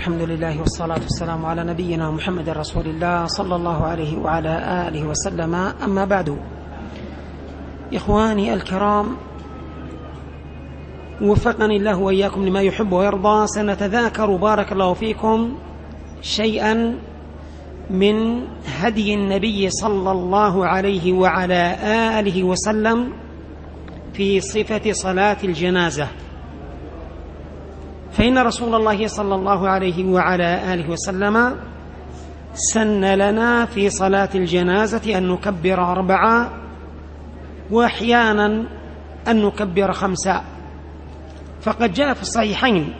والحمد لله والصلاة والسلام على نبينا محمد رسول الله صلى الله عليه وعلى آله وسلم. أما بعد، إخواني الكرام، وفقني الله وإياكم لما يحب ويرضى. سنتذاكر بارك الله فيكم شيئا من هدي النبي صلى الله عليه وعلى آله وسلم في صفة صلاة الجنازة. فإن رسول الله صلى الله عليه وعلى آله وسلم سن لنا في صلاة الجنازة أن نكبر 4 وأحيانا أن نكبر 5. فقد جاء في الصحيحين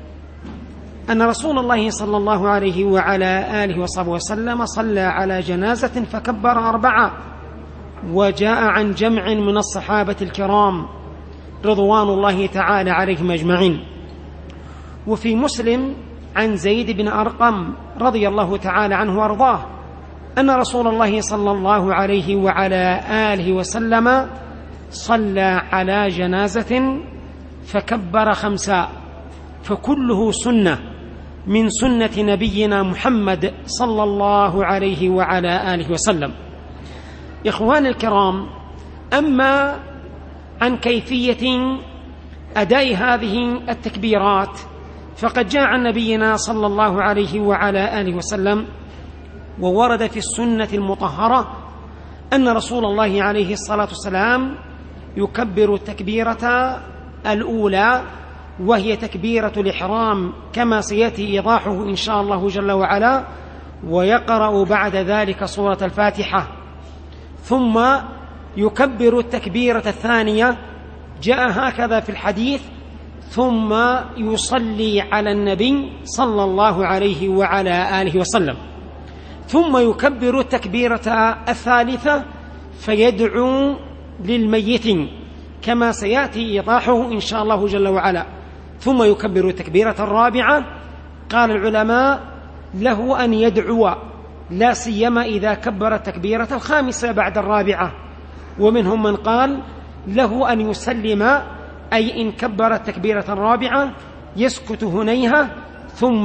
أن رسول الله صلى الله عليه وعلى آله وصحبه وسلم صلى على جنازة فكبر 4، وجاء عن جمع من الصحابة الكرام رضوان الله تعالى عليهم أجمعين. وفي مسلم عن زيد بن أرقم رضي الله تعالى عنه وارضاه أن رسول الله صلى الله عليه وعلى آله وسلم صلى على جنازة فكبر 5، فكله سنة من سنة نبينا محمد صلى الله عليه وعلى آله وسلم. إخواني الكرام، أما عن كيفية أداء هذه التكبيرات فقد جاء عن نبينا صلى الله عليه وعلى آله وسلم وورد في السنة المطهرة أن رسول الله عليه الصلاة والسلام يكبر التكبيرة الأولى وهي تكبيرة الإحرام كما سيأتي إيضاحه إن شاء الله جل وعلا، ويقرأ بعد ذلك سورة الفاتحة، ثم يكبر التكبيرة الثانية جاء هكذا في الحديث، ثم يصلي على النبي صلى الله عليه وعلى آله وسلم، ثم يكبر التكبيرة الثالثة فيدعو للميت كما سيأتي إيضاحه إن شاء الله جل وعلا، ثم يكبر التكبيرة الرابعة. قال العلماء له أن يدعو لا سيما إذا كبر التكبيرة الخامسة بعد الرابعة، ومنهم من قال له أن يسلم، أي إن كبر التكبيرة الرابعة يسكت هنيها ثم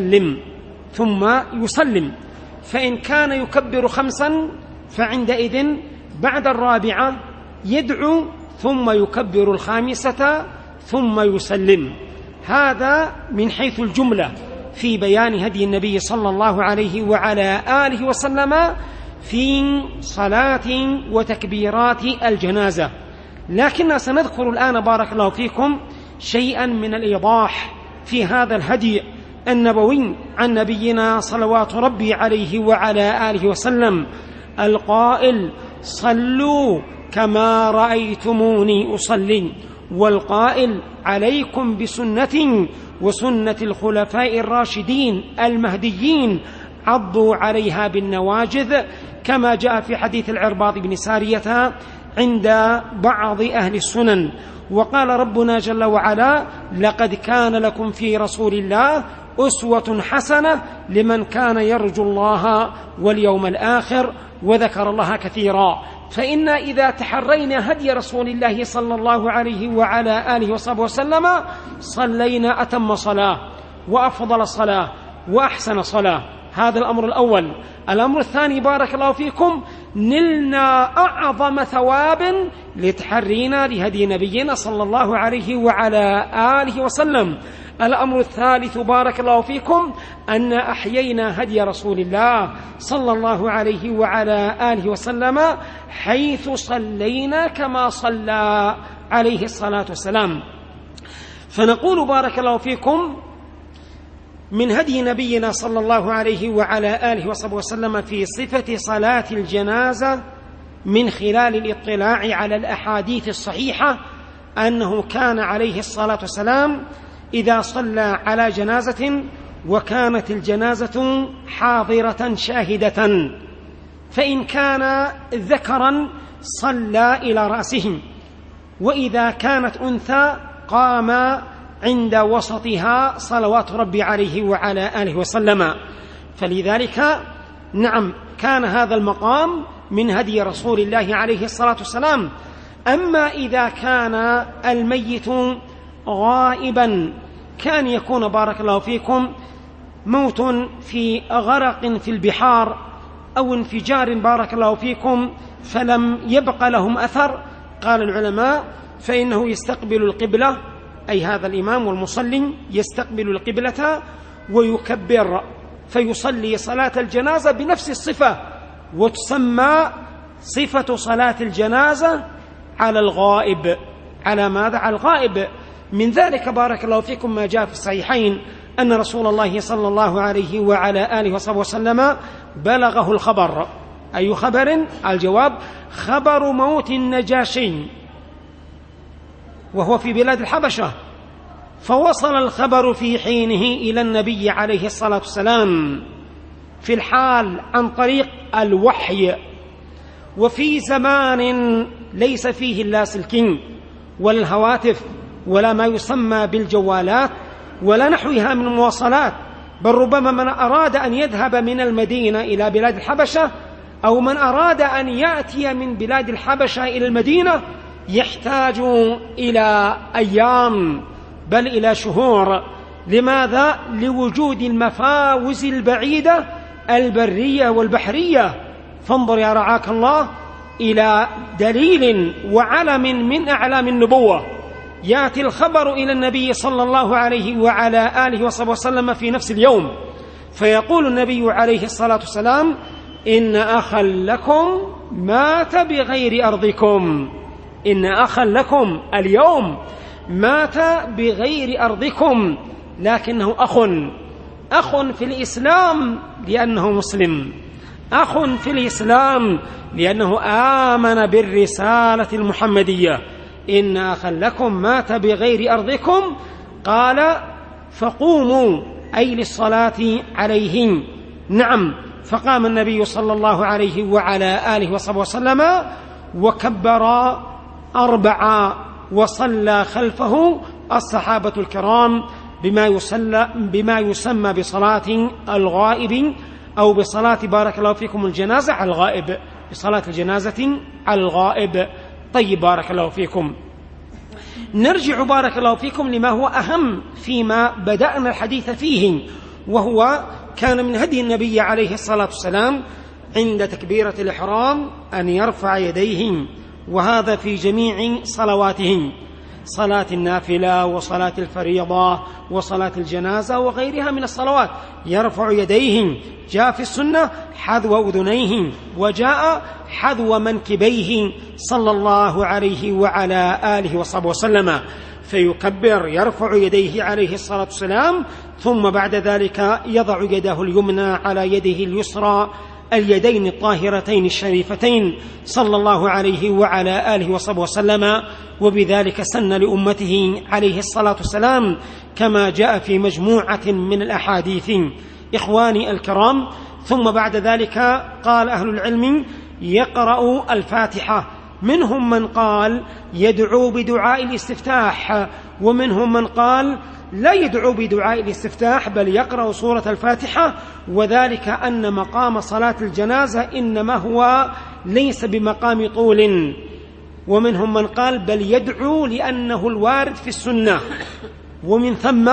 يسلم. فإن كان يكبر 5 فعندئذ بعد الرابعة يدعو ثم يكبر الخامسة ثم يسلم. هذا من حيث الجملة في بيان هدي النبي صلى الله عليه وعلى آله وسلم في صلاة وتكبيرات الجنازة. لكن سنذكر الآن بارك الله فيكم شيئا من الإيضاح في هذا الهدي النبوي عن نبينا صلوات ربي عليه وعلى آله وسلم القائل: صلوا كما رأيتموني أصلي، والقائل: عليكم بسنتي وسنة الخلفاء الراشدين المهديين عضوا عليها بالنواجذ، كما جاء في حديث العرباض بن سارية عند بعض أهل السنن. وقال ربنا جل وعلا: لقد كان لكم في رسول الله أسوة حسنة لمن كان يرجو الله واليوم الآخر، وذكر الله كثيرا. فإن إذا تحرينا هدي رسول الله صلى الله عليه وعلى آله وصحبه وسلم صلينا أتم صلاة وأفضل صلاة وأحسن صلاة. هذا الأمر الأول. الأمر الثاني بارك الله فيكم: نلنا أعظم ثواب لتحرينا لهدي نبينا صلى الله عليه وعلى آله وسلم. الأمر الثالث بارك الله فيكم: أن أحيينا هدي رسول الله صلى الله عليه وعلى آله وسلم حيث صلينا كما صلى عليه الصلاة والسلام. فنقول بارك الله فيكم من هدي نبينا صلى الله عليه وعلى آله وصحبه وسلم في صفة صلاة الجنازة من خلال الاطلاع على الأحاديث الصحيحة أنه كان عليه الصلاة والسلام إذا صلى على جنازة وكانت الجنازة حاضرة شاهدة، فإن كان ذكرا صلى إلى رأسه، وإذا كانت أنثى قام عند وسطها صلوات ربي عليه وعلى آله وسلم. فلذلك نعم كان هذا المقام من هدي رسول الله عليه الصلاة والسلام. أما إذا كان الميت غائبا كان يكون بارك الله فيكم موت في غرق في البحار أو انفجار بارك الله فيكم فلم يبق لهم أثر، قال العلماء فإنه يستقبل القبلة، أي هذا الإمام والمصلي يستقبل القبلة ويكبر فيصلي صلاة الجنازة بنفس الصفة، وتسمى صفة صلاة الجنازة على الغائب. على ماذا؟ على الغائب. من ذلك بارك الله فيكم ما جاء في الصحيحين أن رسول الله صلى الله عليه وعلى آله وصحبه وسلم بلغه الخبر. أي خبر؟ الجواب خبر موت النجاشي وهو في بلاد الحبشة، فوصل الخبر في حينه إلى النبي عليه الصلاة والسلام في الحال عن طريق الوحي، وفي زمان ليس فيه اللاسلكين ولا الهواتف ولا ما يسمى بالجوالات ولا نحوها من المواصلات، بل ربما من أراد أن يذهب من المدينة إلى بلاد الحبشة أو من أراد أن يأتي من بلاد الحبشة إلى المدينة يحتاج إلى أيام بل إلى شهور. لماذا؟ لوجود المفاوز البعيدة البرية والبحرية. فانظر يا رعاك الله إلى دليل وعلم من أعلام النبوة، يأتي الخبر إلى النبي صلى الله عليه وعلى آله وصحبه وسلم في نفس اليوم، فيقول النبي عليه الصلاة والسلام إن أخا لكم مات بغير أرضكم، إن أخا لكم اليوم مات بغير أرضكم، لكنه أخ في الإسلام لأنه مسلم، أخ في الإسلام لأنه آمن بالرسالة المحمدية. إن أخا لكم مات بغير أرضكم، قال فقوموا أي للصلاة عليهم. نعم، فقام النبي صلى الله عليه وعلى آله وصحبه وسلم وكبر 4 وصلى خلفه الصحابة الكرام بما يسمى بصلاة الغائب أو بصلاة بارك الله فيكم الجنازة على الغائب، بصلاة الجنازة على الغائب. طيب بارك الله فيكم، نرجع بارك الله فيكم لما هو أهم فيما بدأنا الحديث فيه، وهو كان من هدي النبي عليه الصلاة والسلام عند تكبيرة الإحرام أن يرفع يديه، وهذا في جميع صلواتهم، صلاة النافلة وصلاة الفريضة وصلاة الجنازة وغيرها من الصلوات، يرفع يديه. جاء في السنة حذو أذنيه، وجاء حذو منكبيه صلى الله عليه وعلى آله وصحبه وسلم، فيكبر يرفع يديه عليه الصلاة والسلام، ثم بعد ذلك يضع يده اليمنى على يده اليسرى، اليدين الطاهرتين الشريفتين صلى الله عليه وعلى آله وصحبه وسلم، وبذلك سن لأمته عليه الصلاة والسلام كما جاء في مجموعة من الأحاديث. إخواني الكرام، ثم بعد ذلك قال أهل العلم يقرأ الفاتحة، منهم من قال يدعو بدعاء الاستفتاح، ومنهم من قال لا يدعو بدعاء الاستفتاح بل يقرأ سورة الفاتحة، وذلك أن مقام صلاة الجنازة إنما هو ليس بمقام طول. ومنهم من قال بل يدعو لأنه الوارد في السنة. ومن ثم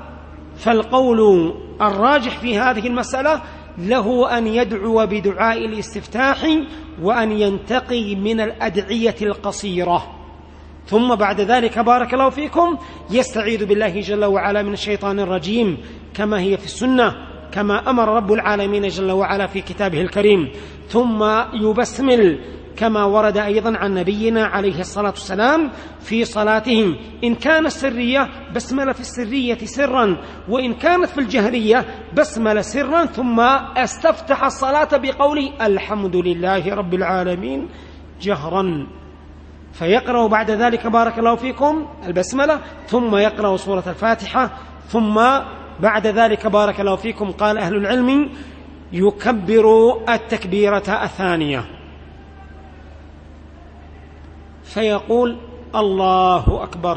فالقول الراجح في هذه المسألة له أن يدعو بدعاء الاستفتاح وأن ينتقي من الأدعية القصيرة، ثم بعد ذلك بارك الله فيكم يستعيذ بالله جل وعلا من الشيطان الرجيم كما هي في السنة، كما أمر رب العالمين جل وعلا في كتابه الكريم، ثم يبسمل كما ورد أيضا عن نبينا عليه الصلاة والسلام في صلاتهم، إن كانت سرية بسمل في السرية سرا، وإن كانت في الجهرية بسمل سرا، ثم استفتح الصلاة بقوله الحمد لله رب العالمين جهرا، فيقرأ بعد ذلك بارك الله فيكم البسملة، ثم يقرأ سورة الفاتحة، ثم بعد ذلك بارك الله فيكم قال أهل العلم يكبر التكبيرة الثانية، فيقول الله أكبر.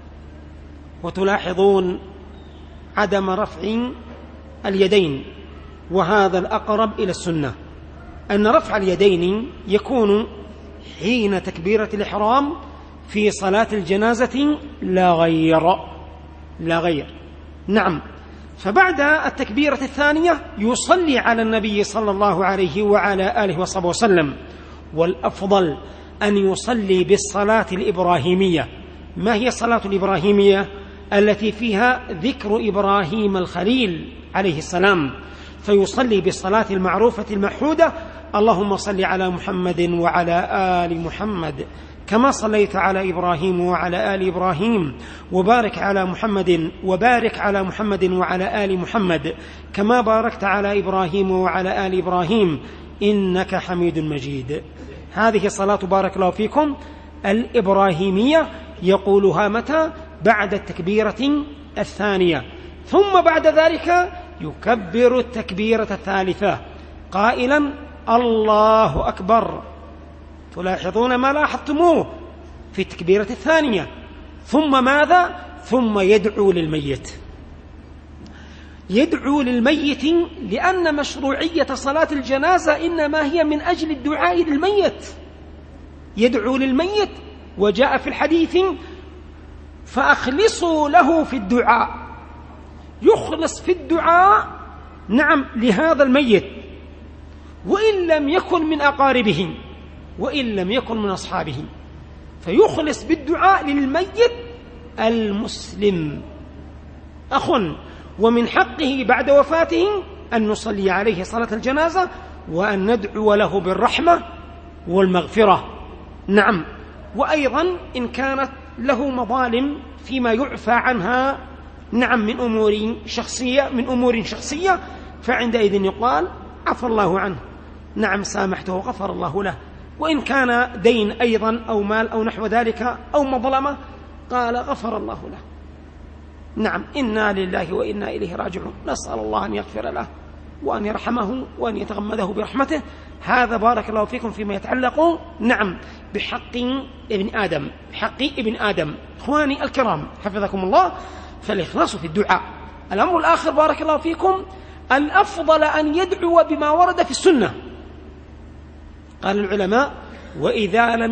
وتلاحظون عدم رفع اليدين، وهذا الأقرب إلى السنة، أن رفع اليدين يكون حين تكبيرة الإحرام في صلاة الجنازة لا غير. نعم، فبعد التكبيرة الثانية يصلي على النبي صلى الله عليه وعلى آله وصحبه وسلم. والأفضل أن يصلي بالصلاة الإبراهيمية. ما هي الصلاة الإبراهيمية؟ التي فيها ذكر إبراهيم الخليل عليه السلام، فيصلي بالصلاة المعروفة المحمودة: اللهم صل على محمد وعلى آل محمد كما صليت على إبراهيم وعلى آل إبراهيم، وبارك على محمد وعلى آل محمد كما باركت على إبراهيم وعلى آل إبراهيم إنك حميد مجيد. هذه صلاة بارك الله فيكم الإبراهيمية، يقولها متى؟ بعد التكبيرة الثانية. ثم بعد ذلك يكبر التكبيرة الثالثة قائلا: الله أكبر. تلاحظون ما لاحظتموه في التكبيرة الثانية. ثم ماذا؟ ثم يدعو للميت. يدعو للميت لأن مشروعية صلاة الجنازة إنما هي من أجل الدعاء للميت. يدعو للميت، وجاء في الحديث: فأخلصوا له في الدعاء. يخلص في الدعاء لهذا الميت، وإن لم يكن من أقاربه وإن لم يكن من أصحابه، فيخلص بالدعاء للميت المسلم أخ. ومن حقه بعد وفاته أن نصلي عليه صلاة الجنازة وأن ندعو له بالرحمة والمغفرة. وأيضا إن كانت له مظالم فيما يعفى عنها من أمور شخصية فعندئذ يقال: عفى الله عنه، سامحته وغفر الله له. وإن كان دين أيضا أو مال أو نحو ذلك أو مظلمة قال: غفر الله له. إنا لله وإنا إليه راجعون. نسأل الله أن يغفر له وأن يرحمه وأن يتغمده برحمته. هذا بارك الله فيكم فيما يتعلق بحق ابن آدم. إخواني الكرام حفظكم الله، فالإخلاص في الدعاء. الأمر الآخر بارك الله فيكم: الأفضل أن يدعو بما ورد في السنة. قال العلماء: وإذا لم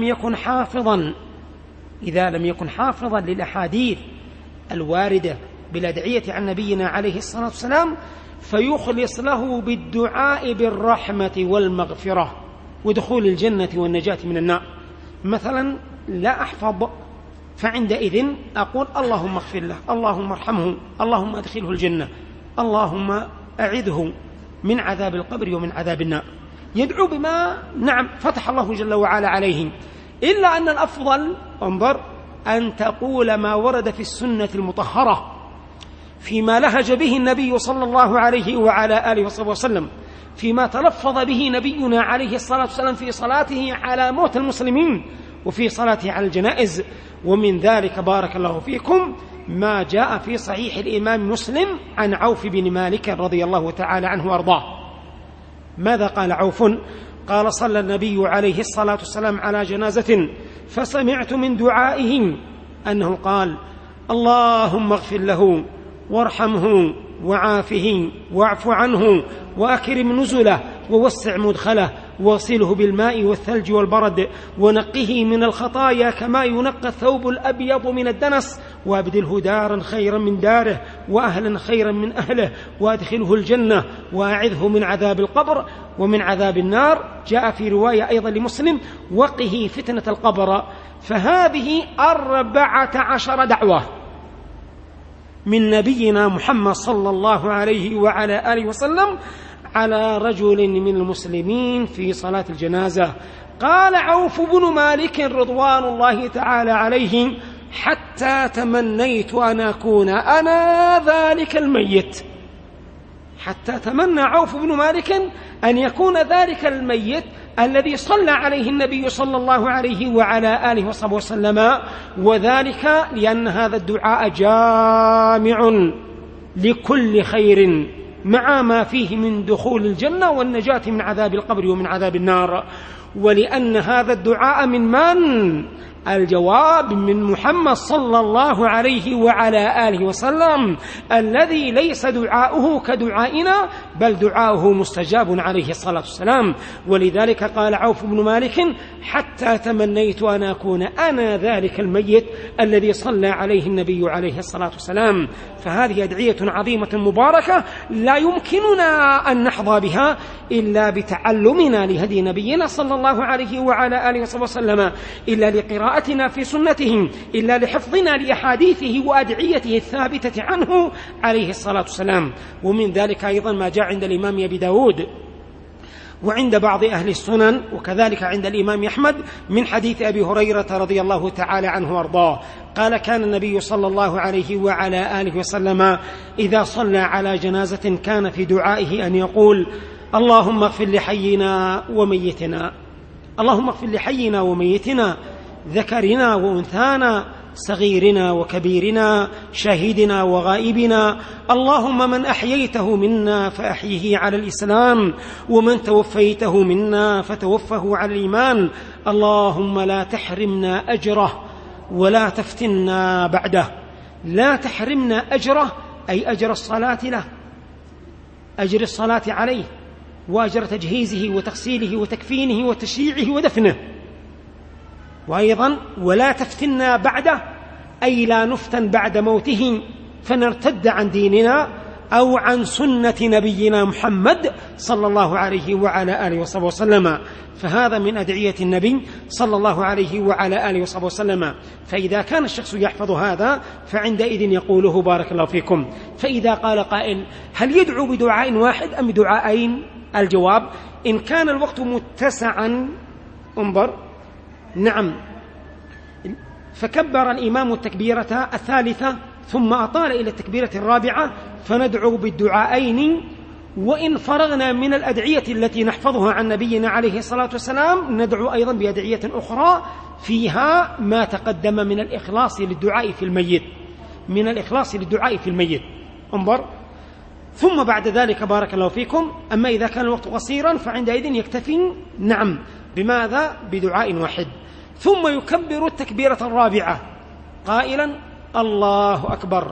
يكن حافظا للأحاديث الواردة بالأدعية عن نبينا عليه الصلاة والسلام، فيخلص له بالدعاء بالرحمة والمغفرة ودخول الجنة والنجاة من النار. مثلا لا أحفظ، فعندئذ أقول: اللهم اغفر له، اللهم ارحمه، اللهم أدخله الجنة، اللهم أعذه من عذاب القبر ومن عذاب النار. يدعو بما فتح الله جل وعلا عليه. إلا أن الأفضل انظر أن تقول ما ورد في السنة المطهرة فيما لهج به النبي صلى الله عليه وعلى آله وصحبه وسلم، فيما تلفظ به نبينا عليه الصلاة والسلام في صلاته على موت المسلمين وفي صلاته على الجنائز. ومن ذلك بارك الله فيكم ما جاء في صحيح الإمام مسلم عن عوف بن مالك رضي الله تعالى عنه وارضاه. ماذا قال عوف؟ قال: صلى النبي عليه الصلاة والسلام على جنازة، فسمعت من دعائهم أنه قال: اللهم اغفر له وارحمه وعافه واعف عنه وأكرم نزله ووسع مدخله واغسله بالماء والثلج والبرد ونقه من الخطايا كما ينقى الثوب الأبيض من الدنس، وابدله دارا خيرا من داره وأهلا خيرا من أهله وادخله الجنة وأعذه من عذاب القبر ومن عذاب النار. جاء في رواية أيضا لمسلم: وقه فتنة القبر. فهذه 14 دعوة من نبينا محمد صلى الله عليه وعلى آله وسلم على رجل من المسلمين في صلاة الجنازة. قال عوف بن مالك رضوان الله تعالى عليه: حتى تمنيت أن أكون أنا ذلك الميت. حتى تمنى عوف بن مالك أن يكون ذلك الميت الذي صلى عليه النبي صلى الله عليه وعلى آله وصحبه وسلم، وذلك لأن هذا الدعاء جامع لكل خير مع ما فيه من دخول الجنة والنجاة من عذاب القبر ومن عذاب النار. ولأن هذا الدعاء من الجواب من محمد صلى الله عليه وعلى آله وسلم الذي ليس دعاؤه كدعائنا بل دعاؤه مستجاب عليه الصلاة والسلام. ولذلك قال عوف بن مالك: حتى تمنيت أن أكون أنا ذلك الميت الذي صلى عليه النبي عليه الصلاة والسلام. فهذه أدعية عظيمة مباركة لا يمكننا أن نحظى بها إلا بتعلمنا لهدي نبينا صلى الله عليه وعلى آله وسلم، إلا لقراءتنا في سنته، إلا لحفظنا لأحاديثه وأدعيته الثابتة عنه عليه الصلاة والسلام. ومن ذلك أيضا ما جاء عند الإمام أبي داود وعند بعض أهل السنن وكذلك عند الإمام أحمد من حديث أبي هريرة رضي الله تعالى عنه وارضاه قال: كان النبي صلى الله عليه وعلى آله وسلم إذا صلى على جنازة كان في دعائه أن يقول: اللهم اغفر لحينا وميتنا، اللهم اغفر لحينا وميتنا، ذكرنا وأنثانا، صغيرنا وكبيرنا، شاهدنا وغائبنا، اللهم من أحييته منا فأحيه على الإسلام، ومن توفيته منا فتوفه على الإيمان، اللهم لا تحرمنا أجره ولا تفتنا بعده. لا تحرمنا أجره أي أجر الصلاة له، أجر الصلاة عليه، وأجر تجهيزه وتغسيله وتكفينه وتشييعه ودفنه. وأيضا ولا تفتنا بعده أي لا نفتن بعد موته فنرتد عن ديننا أو عن سنة نبينا محمد صلى الله عليه وعلى آله وصحبه وسلم. فهذا من أدعية النبي صلى الله عليه وعلى آله وصحبه وسلم. فإذا كان الشخص يحفظ هذا فعندئذ يقوله بارك الله فيكم. فإذا قال قائل: هل يدعو بدعاء واحد أم بدعاءين؟ الجواب: إن كان الوقت متسعا انظر نعم فكبر الإمام التكبيرة الثالثة ثم أطال إلى التكبيرة الرابعة فندعو بالدعاءين. وإن فرغنا من الأدعية التي نحفظها عن نبينا عليه الصلاة والسلام ندعو أيضا بأدعية أخرى فيها ما تقدم من الإخلاص للدعاء في الميت، من الإخلاص للدعاء في الميت. انظر: ثم بعد ذلك بارك الله فيكم أما إذا كان الوقت قصيرا فعندئذ يكتفي نعم بماذا؟ بدعاء واحد. ثم يكبر التكبيرة الرابعة قائلا: الله أكبر.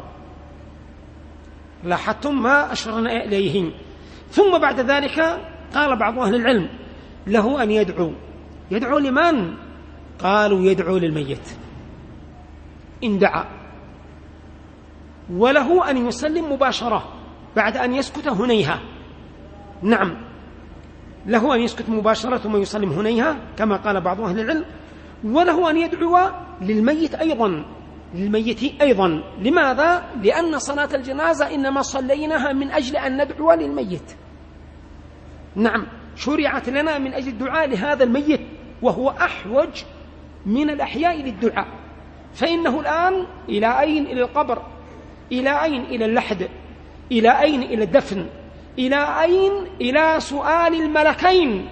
لاحظتم ما أشرنا إليه. ثم بعد ذلك قال بعض أهل العلم له أن يدعو. يدعو لمن؟ قالوا يدعو للميت إن دعا، وله أن يسلم مباشرة بعد أن يسكت هنيها. نعم له أن يسكت مباشرة ثم يسلم هنيها كما قال بعض أهل العلم، وله أن يدعو للميت أيضا، للميت أيضا. لماذا؟ لأن صلاة الجنازة إنما صليناها من أجل أن ندعو للميت. نعم شرعت لنا من أجل الدعاء لهذا الميت وهو أحوج من الأحياء للدعاء. فإنه الآن إلى أين؟ إلى القبر، إلى أين؟ إلى اللحد، إلى أين؟ إلى الدفن، إلى أين؟ إلى سؤال الملكين.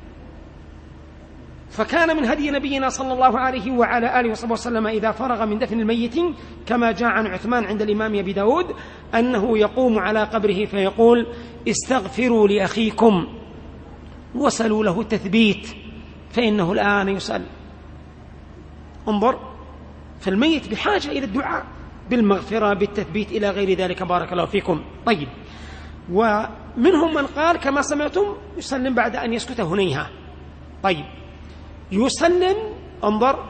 فكان من هدي نبينا صلى الله عليه وعلى آله وصحبه وسلم إذا فرغ من دفن الميت كما جاء عن عثمان عند الإمام أبي داود أنه يقوم على قبره فيقول: استغفروا لأخيكم وسلوا له التثبيت فإنه الآن يسأل. انظر، فالميت بحاجة إلى الدعاء بالمغفرة بالتثبيت إلى غير ذلك بارك الله فيكم. طيب، ومنهم من قال كما سمعتم يسلم بعد أن يسكت هنيها. طيب، يسلم انظر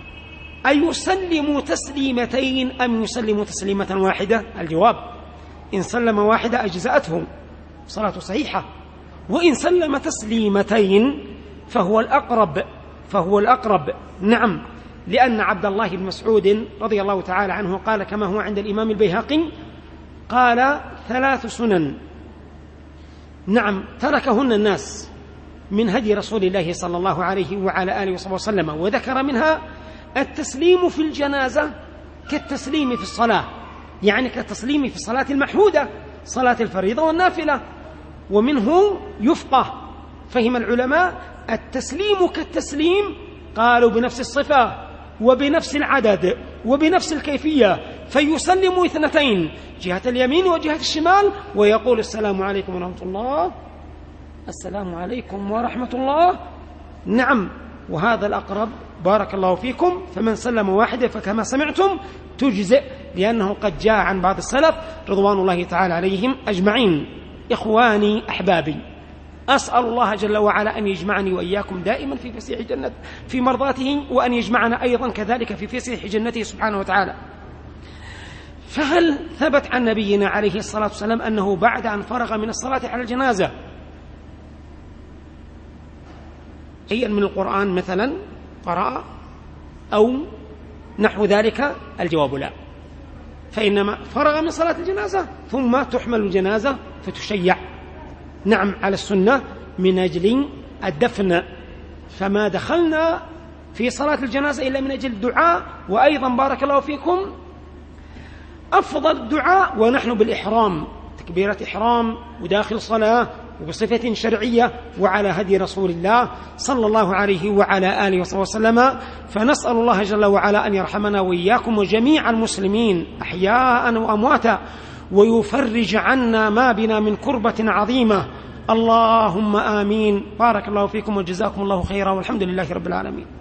أيسلم تسليمتين أم يسلم تسليمة واحدة؟ الجواب: إن سلم واحدة أجزأته صلاة صحيحة، وإن سلم تسليمتين فهو الأقرب. نعم، لأن عبد الله بن مسعود رضي الله تعالى عنه قال كما هو عند الإمام البيهقي قال: 3 سنن نعم تركهن الناس من هدي رسول الله صلى الله عليه وعلى آله وصحبه وسلم، وذكر منها التسليم في الجنازة كالتسليم في الصلاة، يعني كالتسليم في الصلاة المحمودة صلاة الفريضة والنافلة. ومنه يفقه فهم العلماء التسليم كالتسليم، قالوا بنفس الصفة وبنفس العدد وبنفس الكيفية، فيسلم 2 جهة اليمين وجهة الشمال ويقول: السلام عليكم ورحمة الله، السلام عليكم ورحمة الله. نعم، وهذا الأقرب بارك الله فيكم. فمن سلم واحدة فكما سمعتم تجزئ، لأنه قد جاء عن بعض السلف رضوان الله تعالى عليهم أجمعين. إخواني أحبابي، أسأل الله جل وعلا أن يجمعني وإياكم دائما في فسيح جنة في مرضاته، وأن يجمعنا أيضا كذلك في فسيح جنته سبحانه وتعالى. فهل ثبت عن نبينا عليه الصلاة والسلام أنه بعد أن فرغ من الصلاة على الجنازة شيئا من القرآن مثلا قرأ أو نحو ذلك؟ الجواب لا، فإنما فرغ من صلاة الجنازة ثم تحمل الجنازة فتشيع، نعم، على السنة من أجل الدفن. فما دخلنا في صلاة الجنازة إلا من أجل الدعاء. وأيضا بارك الله فيكم أفضل الدعاء ونحن بالإحرام، تكبيرة إحرام وداخل صلاة وبصفة شرعية وعلى هدي رسول الله صلى الله عليه وعلى آله وصحبه وسلم. فنسأل الله جل وعلا أن يرحمنا وإياكم وجميع المسلمين أحياء وأمواتا، ويفرج عنا ما بنا من كربة عظيمة. اللهم آمين. بارك الله فيكم وجزاكم الله خيرا، والحمد لله رب العالمين.